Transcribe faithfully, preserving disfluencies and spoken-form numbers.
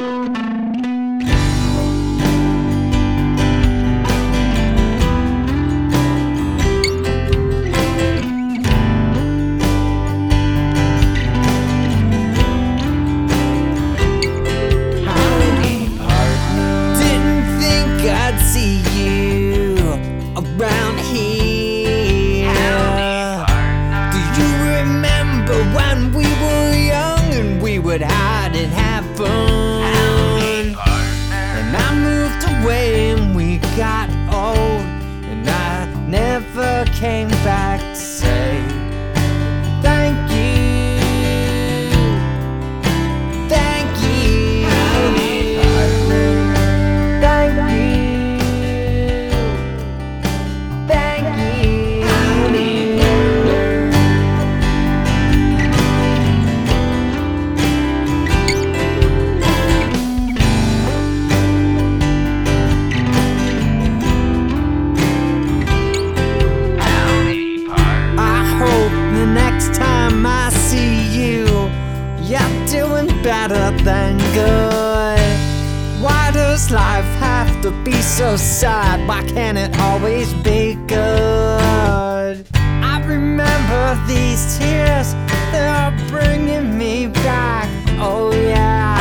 See you around here. Do you remember when we were young and we would hide and have fun? And I moved away and we got old, and I never came back to say thank you, thank you, thank you. You're doing better than good. Why does life have to be so sad? Why can't it always be good? I remember these tears, they're bringing me back. Oh yeah.